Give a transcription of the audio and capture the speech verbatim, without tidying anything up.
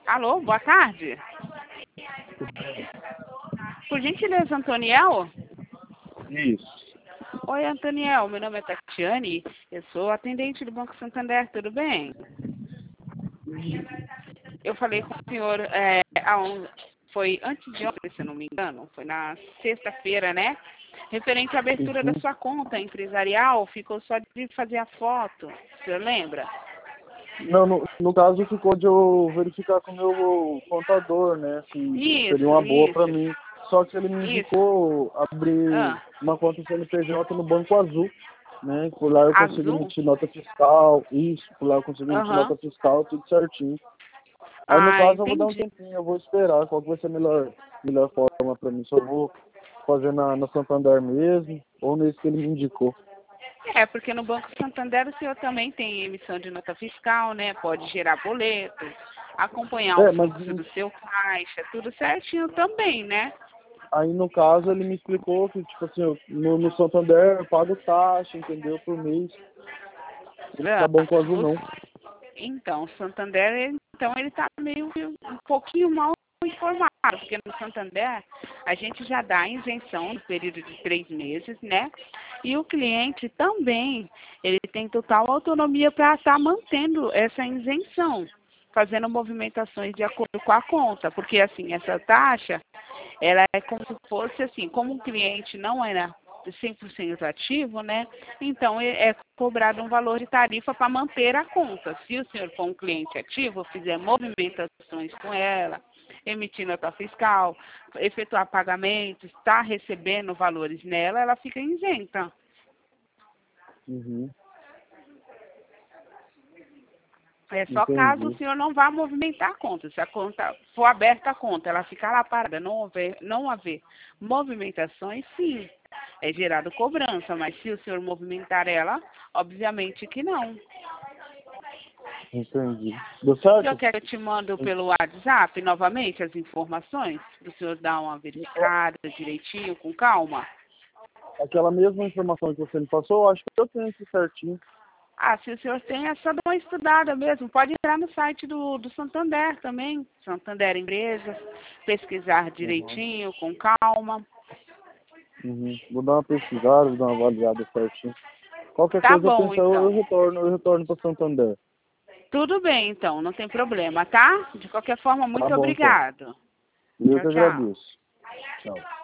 Alô, boa tarde. Por gentileza, Antoniel? Isso. Oi, Antoniel, meu nome é Tatiane, eu sou atendente do Banco Santander, tudo bem? Eu falei com o senhor, é, há um, foi antes de ontem, se eu não me engano, foi na sexta-feira, né? Referente à abertura da sua conta empresarial, ficou só de fazer a foto, o senhor lembra? Não, no, no caso ficou de eu verificar com o meu contador, né? Se seria Isso, uma boa para isso, mim. Só que ele me isso. indicou abrir Ah, uma conta C N P J no Banco Azul, né? Por lá eu consigo azul? emitir nota fiscal, isso, por lá eu consigo emitir Aham. nota fiscal, tudo certinho. Aí no Ah, caso eu vou dar um entendi. tempinho, eu vou esperar qual que vai ser a melhor, melhor forma para mim. Se eu vou fazer na, na Santander mesmo, ou nesse que ele me indicou. É, porque no Banco Santander o senhor também tem emissão de nota fiscal, né? Pode gerar boleto, acompanhar o É, mas fluxo do seu caixa, tudo certinho também, né? aí, no caso, ele me explicou que, tipo assim, eu- no, no Santander eu pago taxa, entendeu? Por mês. Ah, Tá bom com o Azul, o- não. Então, o Santander, ele- então ele está meio que um pouquinho mal informado, porque no Santander a gente já dá isenção no período de três meses, né? E o cliente também, ele tem total autonomia para estar mantendo essa isenção, fazendo movimentações de acordo com a conta, porque assim, essa taxa, ela é como se fosse assim, como o cliente não era cem por cento ativo, né? Então é é cobrado um valor de tarifa para manter a conta. Se o senhor for um cliente ativo, fizer movimentações com ela, emitir nota fiscal, efetuar pagamentos, está recebendo valores nela, ela fica isenta. Uhum, É só caso o entendi. senhor não vá movimentar a conta. Se a conta for aberta a conta, ela ficar lá parada, não haver, não haver movimentações, sim, é gerado cobrança, mas se o senhor movimentar ela, obviamente que não. Entendi. Deu O senhor certo? quer que eu te mando pelo WhatsApp novamente as informações? Para o senhor dar uma verificada direitinho, com calma? Aquela mesma informação que você me passou, eu acho que eu tenho aqui certinho. Ah, se o senhor tem, é só dar uma estudada mesmo. Pode entrar no site do, do Santander também, Santander Empresas, pesquisar Uhum, direitinho, com calma. uhum. Vou dar uma pesquisada, vou dar uma avaliada certinho. Qualquer Tá coisa eu bom, pensar, eu, eu então. retorno, eu retorno para Santander. Tudo bem, então, não tem problema, tá? De qualquer forma, Tá muito bom, então. obrigado. Eu Tchau, que tchau. agradeço. Tchau.